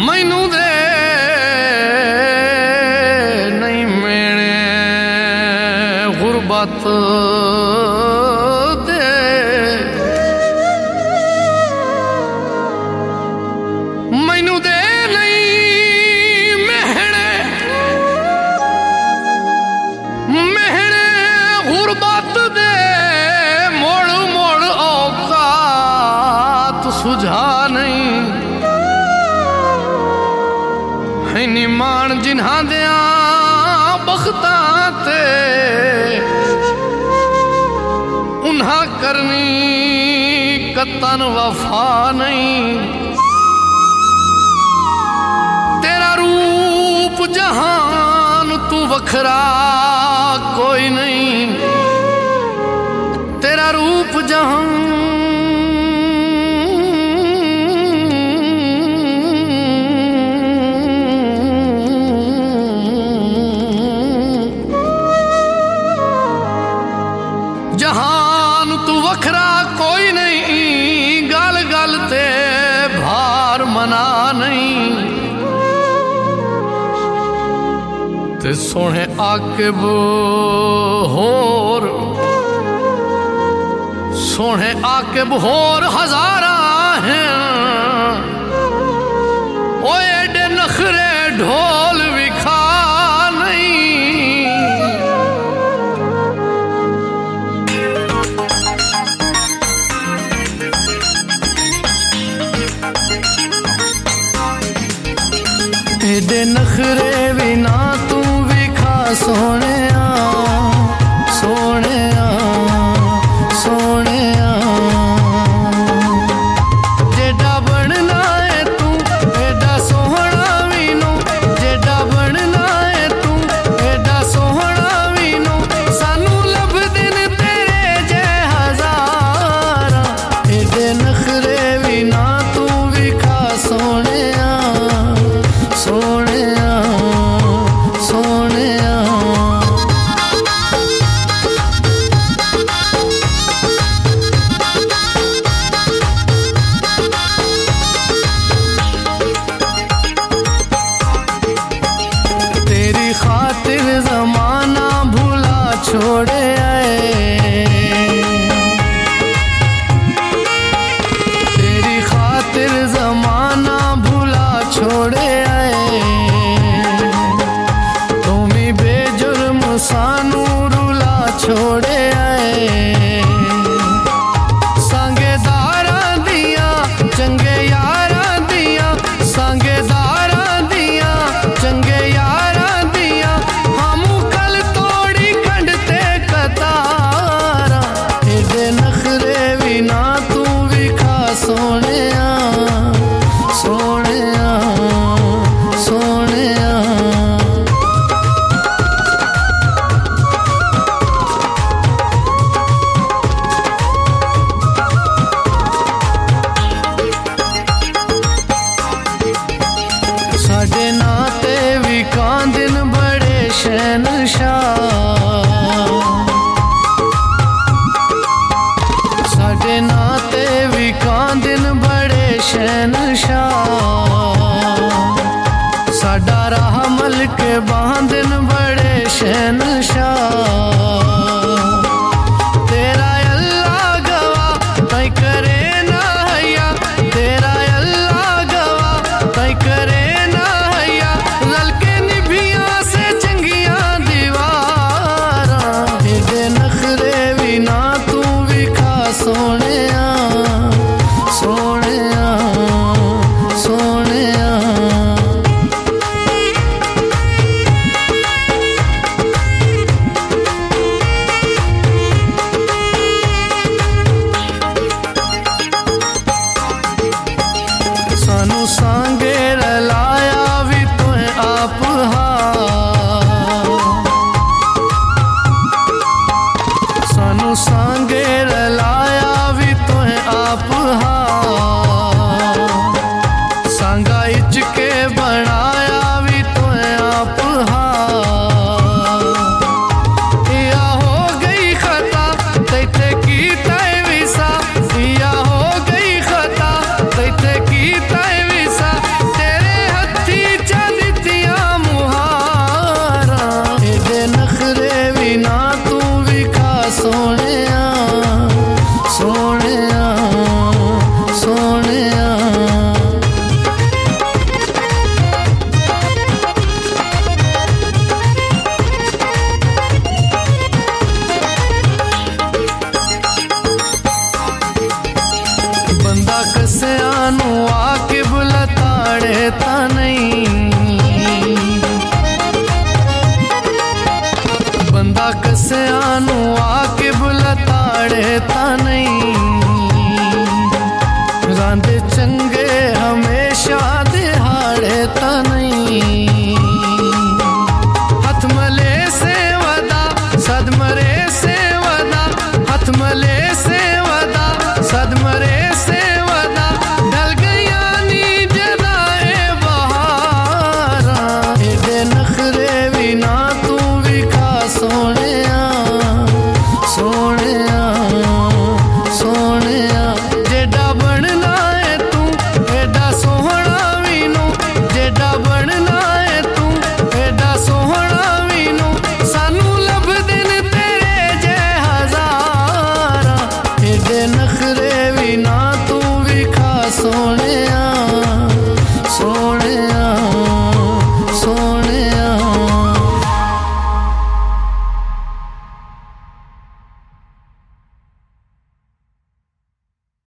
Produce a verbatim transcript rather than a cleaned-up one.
मैनू दे नहीं मेरे गुरबत दे मैनू दे नहीं मेहणे मेहणे गुरबत दे मोड़ मोड़ औकात सुझा नहीं निमान जिन्हां दिया बख्तां ते उन्हां करनी कतन वफा नहीं तेरा रूप जहान तू वखरा कोई नहीं तेरा रूप जहान जहान तू वखरा कोई नहीं गल गल ते भार मना नहीं ते सोने आकिब होर सोने आकिब होर हजारा हैं ओ एडे नखरे ढोल विखा एडे नखरे भी ना तू विखा सोने सोने सोने जेडा बनना है तू एडा सोहना भी नो जेडा बनना है तू एडा सोहना भी नो सानू लब दिन तेरे जे हजारा एडे नखरे भी ना तू विखा सोने सोने सोने तेरी खातिर जमाना भूला छोड़े आए तेरी खातिर जमाना भूला छोड़े सानू रुला छोड़े आए संगेदारा दिया चंगे यारा दिया संगेदारा दिया चंगे यारा दिया हम कल तोड़ी कंडते कतारा एडे नखरे भी ना तू विखा सोने सोने सोने साडे नाते भी कांदिन बड़े शहनशाह साडे नाते भी कांदिन बड़े शहनशाह साडा राह मल के बांदिन बड़े शहनशाह तेरा अल्लाह गवा तय करे ना हैया तेरा अल्लाह गवा तय करे सोने सोने सोने सानू सांगे सोने